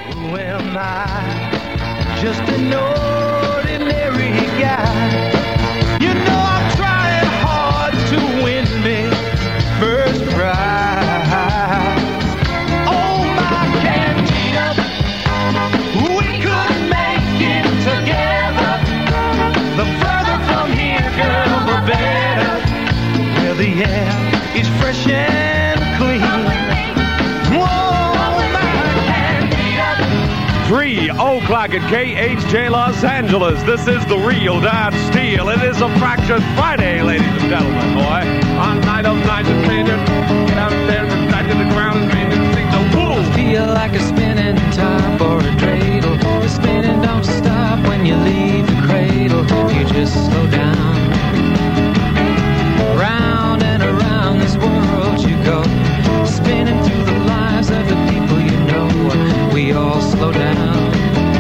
Who am I? Just an ordinary guy. You know I'm trying hard to win me first prize. Oh, my Candida, we could make it together. The further from here, girl, the better. Where the air is fresh and clean. Whoa, my Candida. 3:00 at KHJ Los Angeles. This is the real Don Steele. It is a Fractured Friday, ladies and gentlemen, boy. On night of nights and painted, get out there and back to the ground and paint and sing the wool. Feel like a spinning top or a dreidel. The spinning don't stop when you leave the cradle. You just slow down. Round and around this world you go, spinning through the lives of the people you know. We all slow down.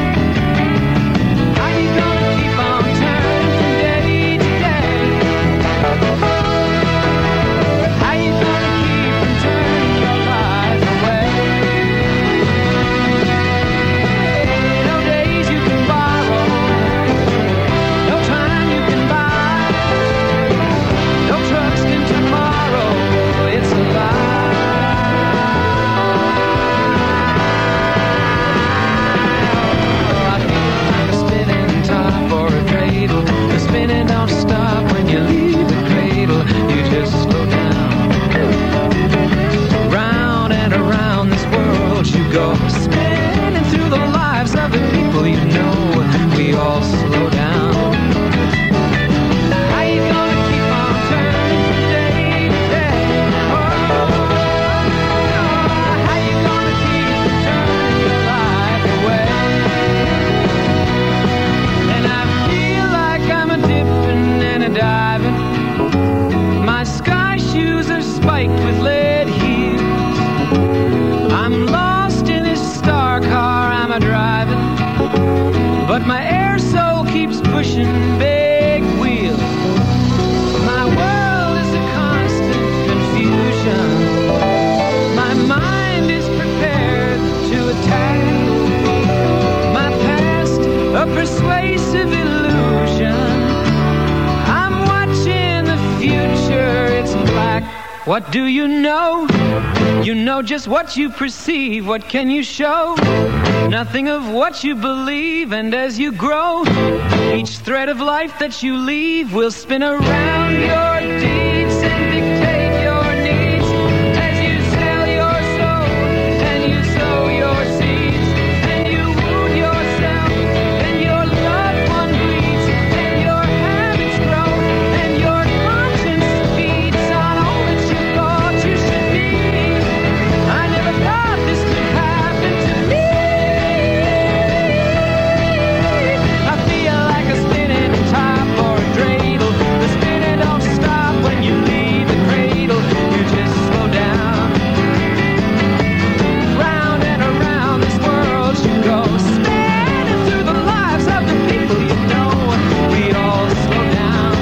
How you gonna keep on turning from day to day? How you gonna keep on turning your life away? No days you can borrow, no time you can buy, no trust in tomorrow, it's a lie. The spinning don't stop when you leave the cradle. You just slow down. Round and around this world you go, spinning through the lives of the people you know. We all slow down. How you gonna keep on turning from day to day? How you gonna keep turning your life away? And I feel like I'm a dipping and a diving. My sky shoes are spiked with lead heels. I'm lost in this star car I'm a driving, but my air soul keeps pushing big wheels. My world is a constant confusion. My mind is prepared to attack. My past a persuasive illusion. I'm watching the future, it's black. What do you know? You know just what you perceive. What can you show? Nothing of what you believe. And as you grow, each thread of life that you leave will spin around your deeds and dictate your needs. As you sell your soul and you sow your seeds, and you wound yourself and your loved one bleeds, and your habits grow and your conscience feeds on all that you thought you should be. I never thought this could happen to me. I feel like a spinning top or a dreidel. The spinning don't stop when you leave the cradle. You just slow down. Round and around this world you go, spinning through the lives of the people you know. We all slow down.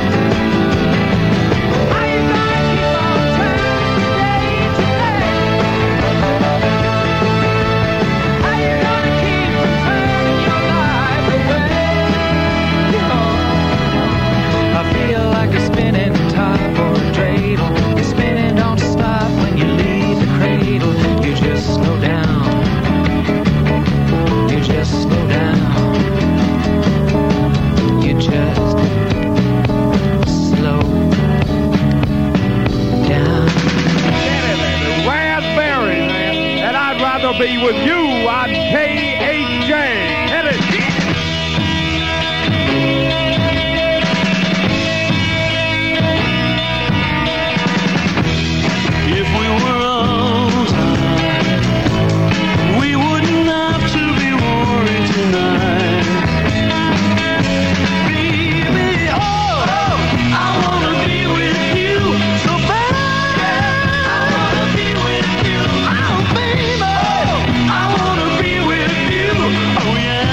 How you gonna keep on turning from day to day? How you gonna keep on turning your life away? Oh, I feel like a spinning top or a dreidel. The spinning don't stop when you leave the cradle. You just slow down. You just slow down. You just slow down. Raspberry, man. And I'd rather be with you on KHJ. Hit it. If we were on time, we wouldn't have to be worried tonight. Baby, oh, I wanna be with you so bad. I wanna be with you, oh baby, I wanna be with you, oh yeah.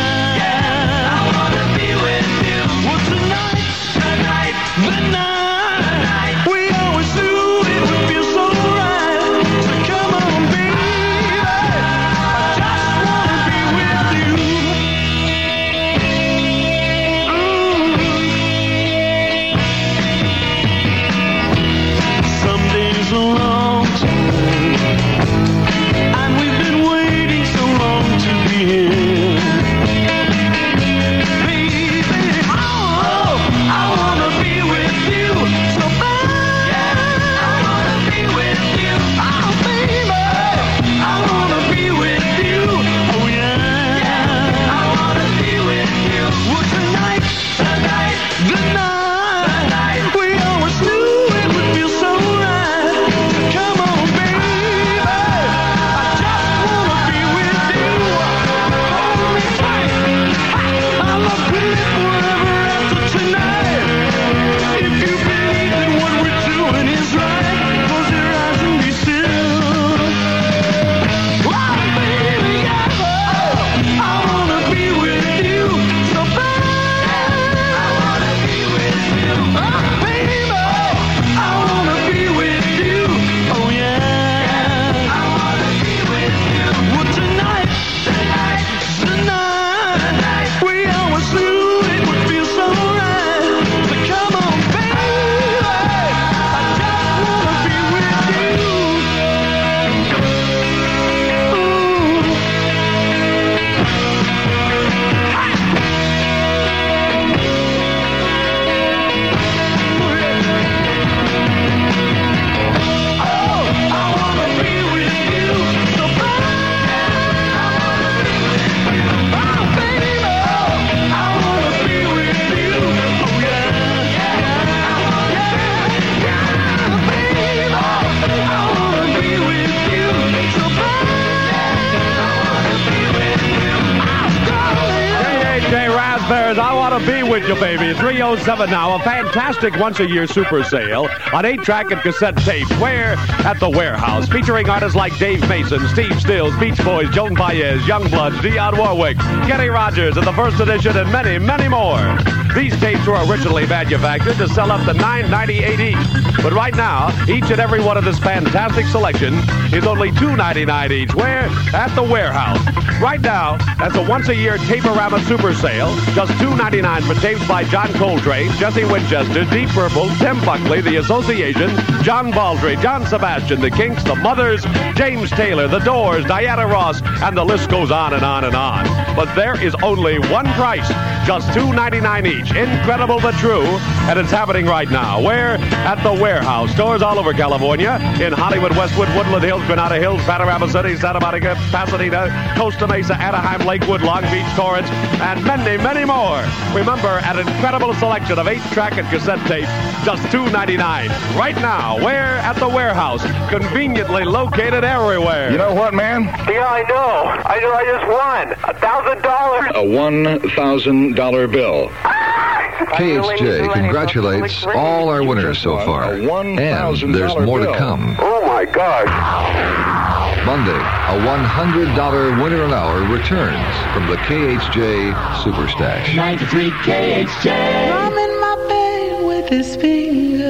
want to be with you, baby. 307 now. A fantastic once-a-year super sale on 8-track and cassette tapes. Where? At the Warehouse. Featuring artists like Dave Mason, Steve Stills, Beach Boys, Joan Baez, Youngbloods, Dionne Warwick, Kenny Rogers, and the First Edition, and many, many more. These tapes were originally manufactured to sell up to $9.98 each. But right now, each and every one of this fantastic selection is only $2.99 each. Where? At the Warehouse. Right now, that's a once-a-year Tape-A-Rama super sale. Just $2.99 for tapes by John Coltrane, Jesse Winchester, Deep Purple, Tim Buckley, The Association, John Baldry, John Sebastian, The Kinks, The Mothers, James Taylor, The Doors, Diana Ross, and the list goes on and on and on. But there is only one price, just $2.99 each. Incredible but true, and it's happening right now. Where? At the Warehouse. Stores all over California, in Hollywood, Westwood, Woodland Hills, Granada Hills, Panorama City, Santa Monica, Pasadena, Costa Mesa, Anaheim, Lakewood, Long Beach, Torrance, and many, many more. Remember, an incredible selection of 8-track and cassette tapes, just $2.99. Right now, where? At the Warehouse. Conveniently located everywhere. You know what, man? Yeah, I know. I just won $1,000. A $1,000 bill. KHJ congratulates all our winners so far. And there's more to come. Oh, my gosh. Monday, a $100 winner an hour returns from the KHJ Super Stash. 93 KHJ. I'm in my bed with his fingers,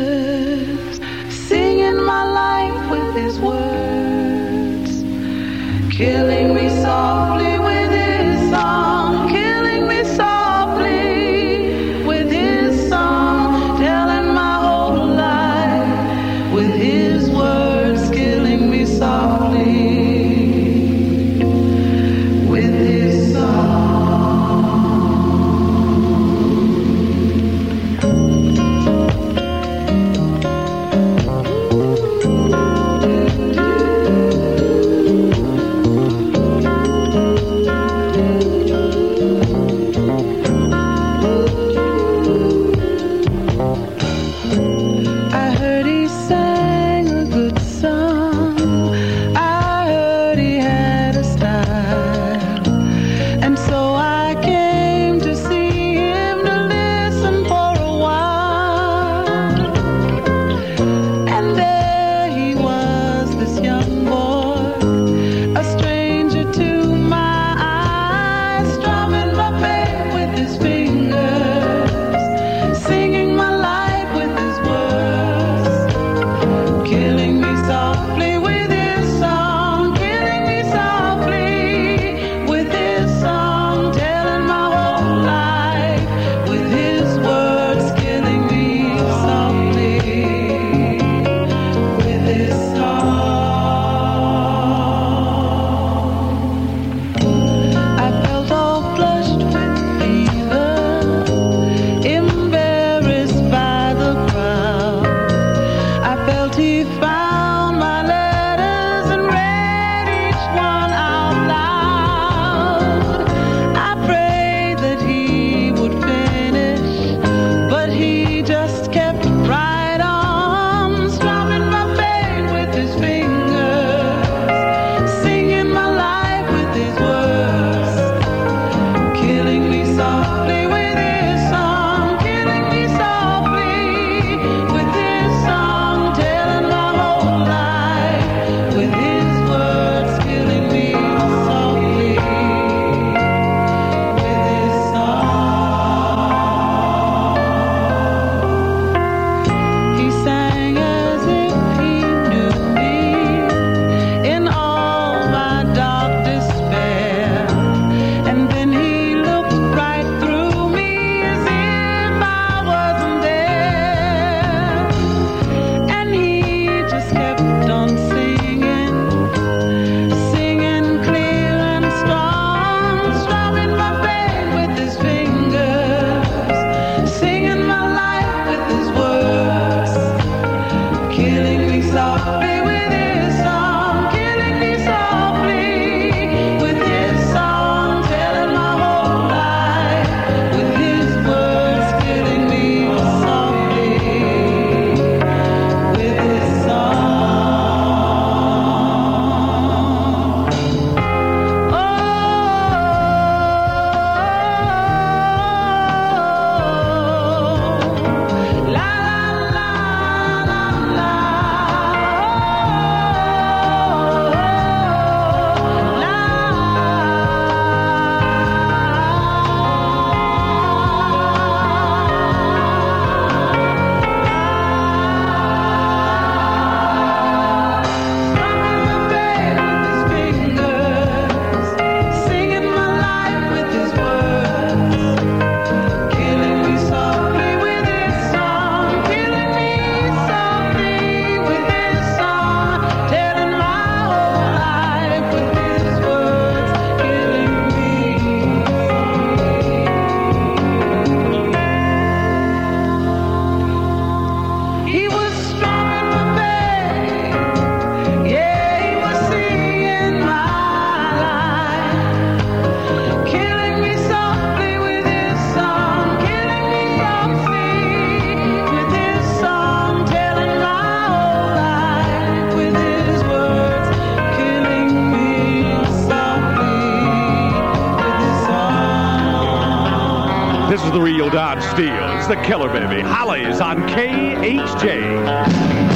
singing my life with his words, killing me softly with his song, killing me softly with his song, telling my whole life with his words, killing me softly with his song. This is the real Dodge Steel. It's the killer, baby. Holly's on KHJ.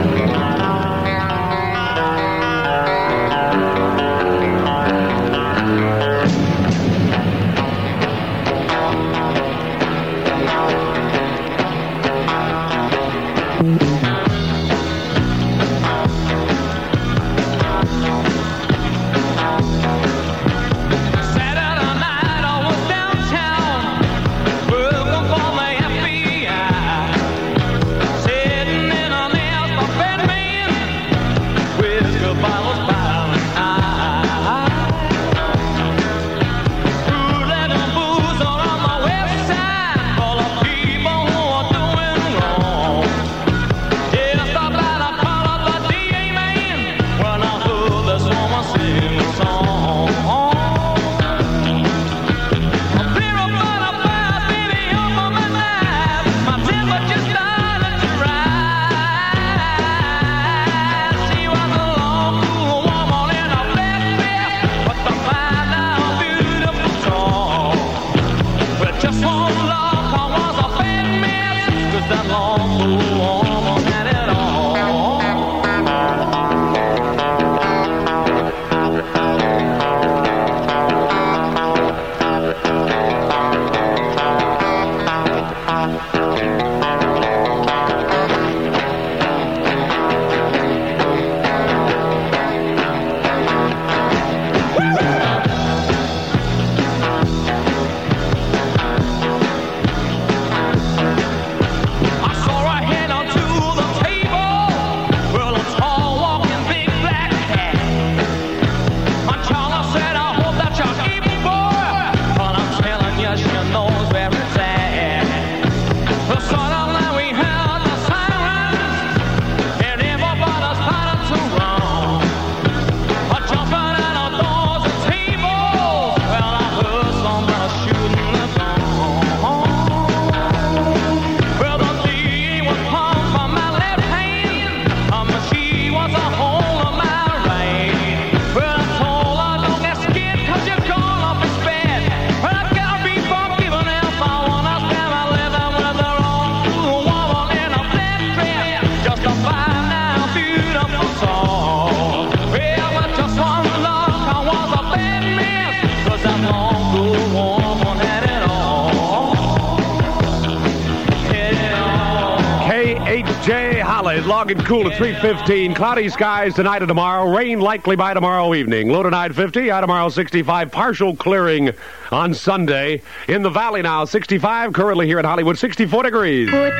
KHJ Holly's logging cool at 3:15. Cloudy skies tonight and tomorrow. Rain likely by tomorrow evening. Low tonight 50, high tomorrow 65. Partial clearing on Sunday. In the valley now 65. Currently here in Hollywood 64 degrees. Put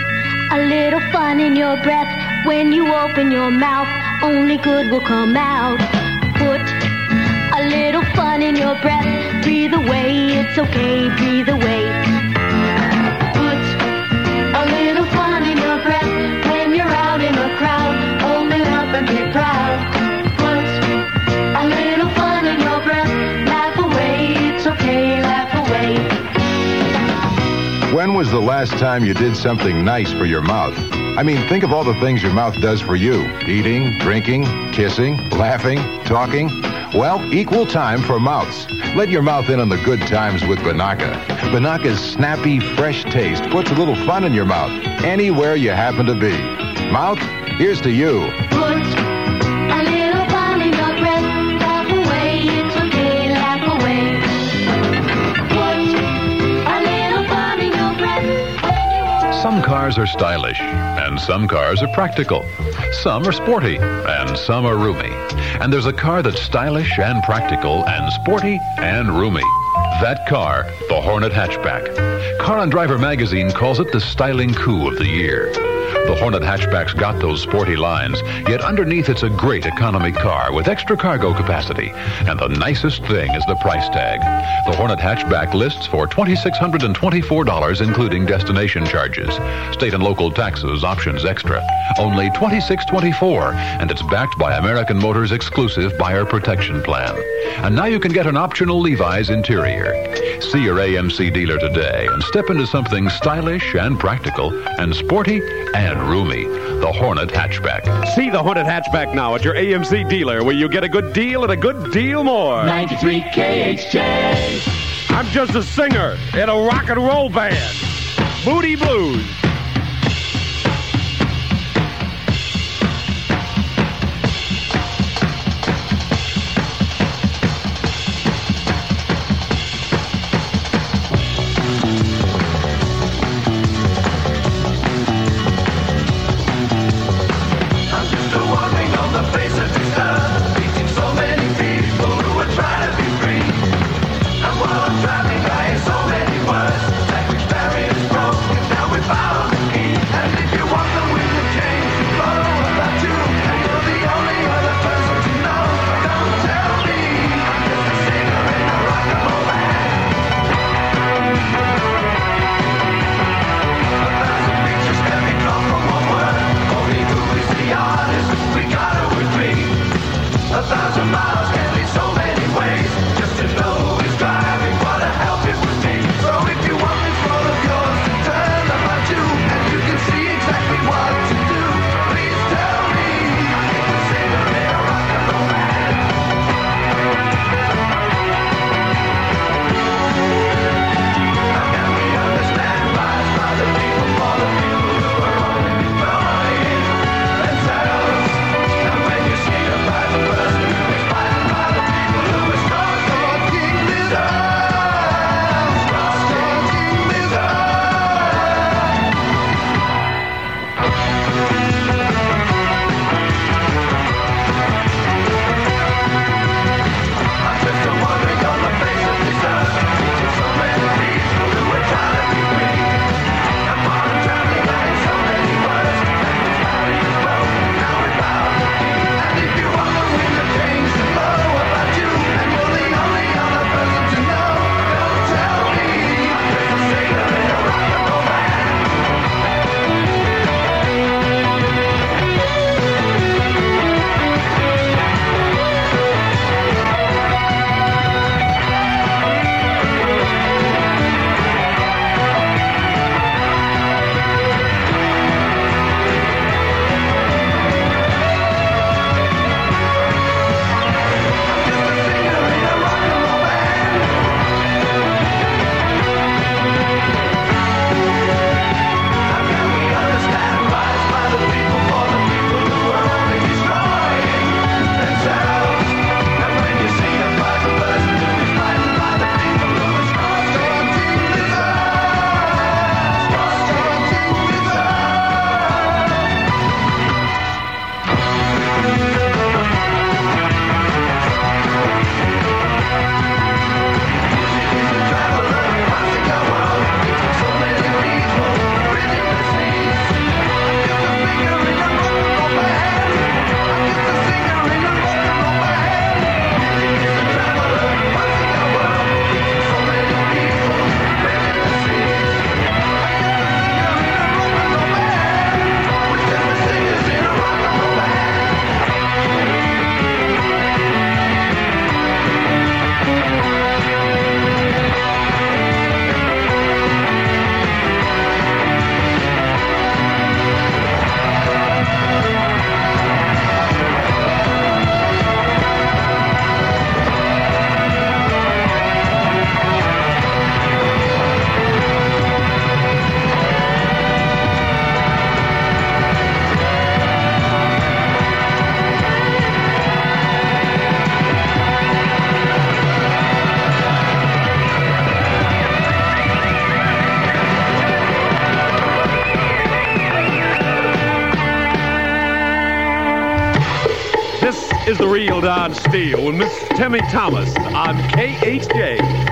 a little fun in your breath when you open your mouth. Only good will come out. Put a little fun in your breath. Breathe away. It's okay. Breathe away. A little fun in your breath when you're out in a crowd. Hold it up and be proud. Put a little fun in your breath. Laugh away, it's okay, laugh away. When was the last time you did something nice for your mouth? I mean, think of all the things your mouth does for you. Eating, drinking, kissing, laughing, talking. Well, equal time for mouths. Let your mouth in on the good times with Banaka. Banaka's snappy, fresh taste puts a little fun in your mouth anywhere you happen to be. Mouth, here's to you. Put a little fun in your breath. Laugh away, it's okay, laugh away. Put a little fun in your breath. Some cars are stylish, and some cars are practical. Some are sporty, and some are roomy. And there's a car that's stylish and practical and sporty and roomy. That car, the Hornet Hatchback. Car and Driver magazine calls it the styling coup of the year. The Hornet Hatchback's got those sporty lines, yet underneath it's a great economy car with extra cargo capacity. And the nicest thing is the price tag. The Hornet Hatchback lists for $2,624, including destination charges. State and local taxes, options extra. Only $2,624, and it's backed by American Motors' exclusive buyer protection plan. And now you can get an optional Levi's interior. See your AMC dealer today and step into something stylish and practical and sporty and roomy. The Hornet Hatchback. See the Hornet Hatchback now at your AMC dealer, where you get a good deal and a good deal more. 93 KHJ. I'm just a singer in a rock and roll band. Moody Blues. Is the real Don Steele with Miss Timmy Thomas on KHJ.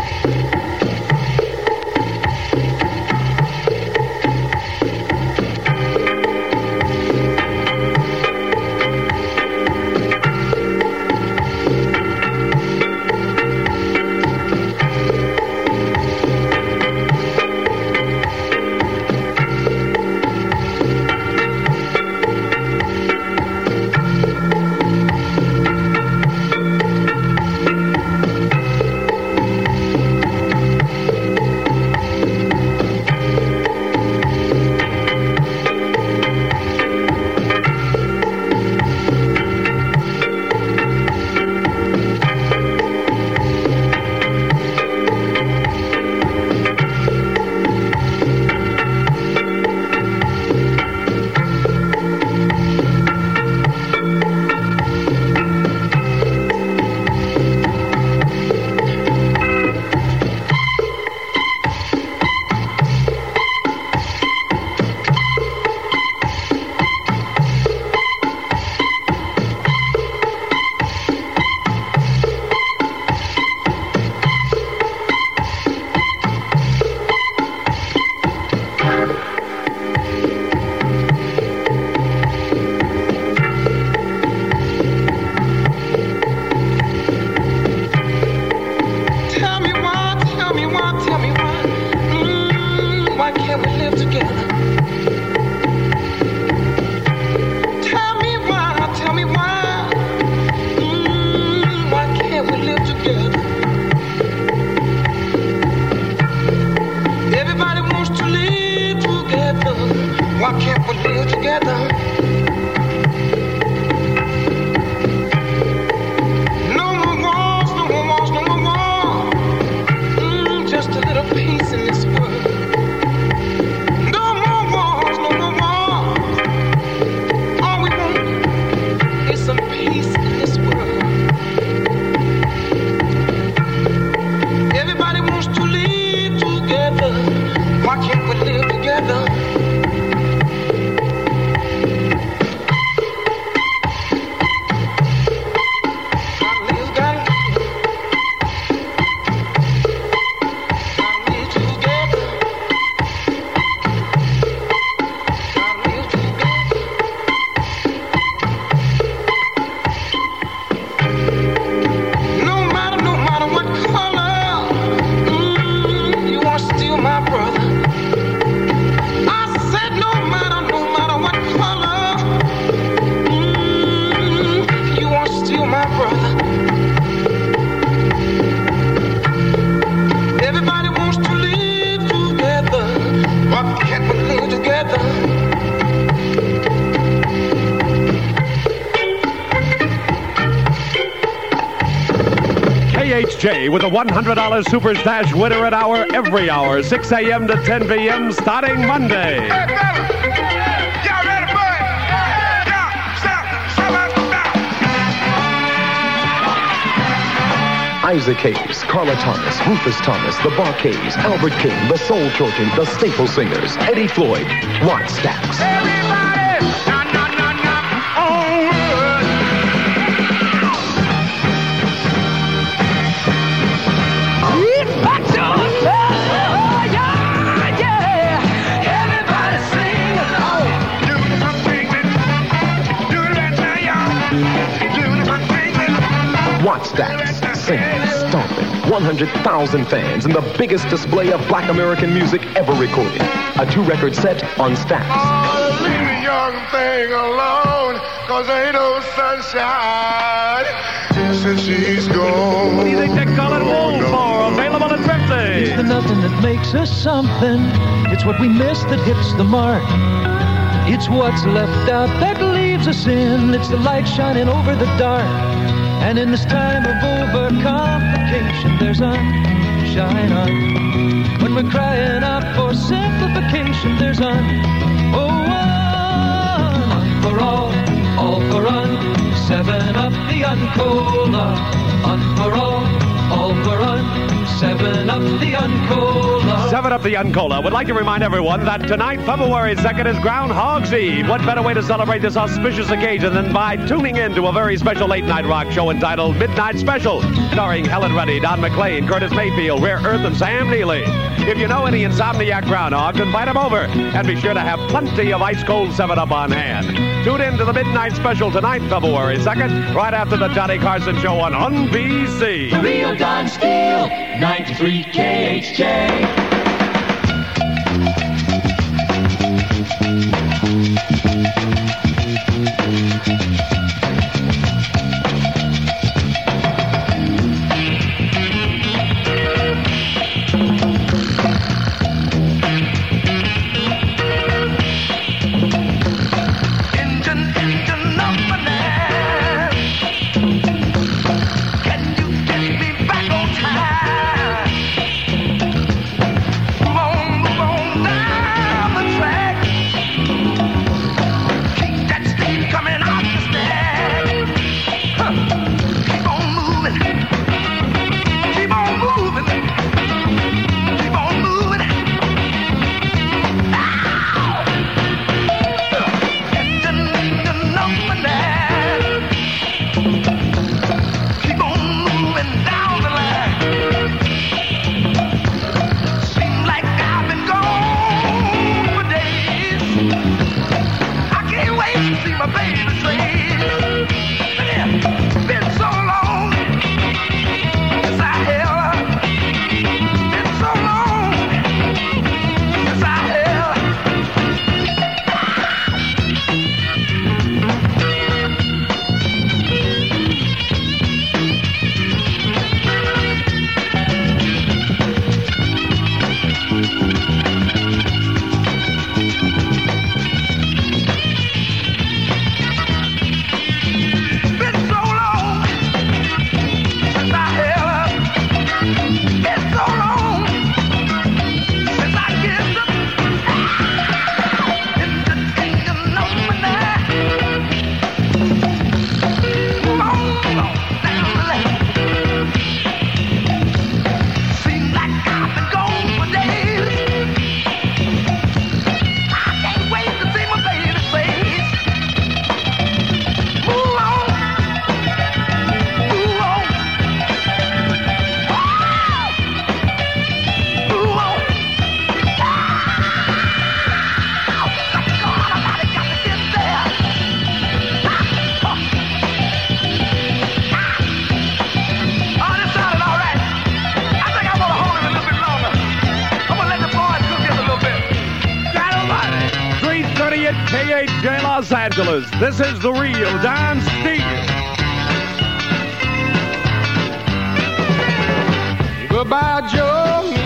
live together? Everybody wants to live together. Why can't we live together? No more wars, no more wars, no more wars. Just a little peace in this world. No more wars, no more wars. All we want is some peace in this world. Everybody wants to live together. Why can't we live together? KHJ with a $100 Super Stash winner at hour every hour, 6 a.m. to 10 p.m. starting Monday. Hey, fellas! Y'all ready for it? Y'all, stop! Isaac Hayes, Carla Thomas, Rufus Thomas, the Bar-Kays, Albert King, the Soul Children, the Staple Singers, Eddie Floyd, Watt Stacks. Everybody! Watt Stacks, singing, stomping, 100,000 fans, and the biggest display of black American music ever recorded. A 2-record set on Stacks. Oh, leave the young thing alone, 'cause ain't no sunshine since she's gone. What do you think they call it Wolf for? Available at 50. It's the nothing that makes us something. It's what we miss that hits the mark. It's what's left out that leaves us in. It's the light shining over the dark. And in this time of overcomplication, there's sunshine on. When we're crying out for simplification, there's one for all for un. 7-Up the Uncola, for all for un. 7-Up the Uncola. 7-Up the Uncola would like to remind everyone that tonight, February 2nd, is Groundhog's Eve. What better way to celebrate this auspicious occasion than by tuning in to a very special late-night rock show entitled Midnight Special, starring Helen Reddy, Don McLean, Curtis Mayfield, Rare Earth, and Sam Neely. If you know any insomniac groundhogs, invite them over, and be sure to have plenty of ice-cold 7-Up on hand. Tune in to the Midnight Special tonight, February 2nd, right after the Johnny Carson Show on NBC. The real Don Steele, 93 KHJ. KHJ Los Angeles. This is the real Don Steele. Goodbye, Joe.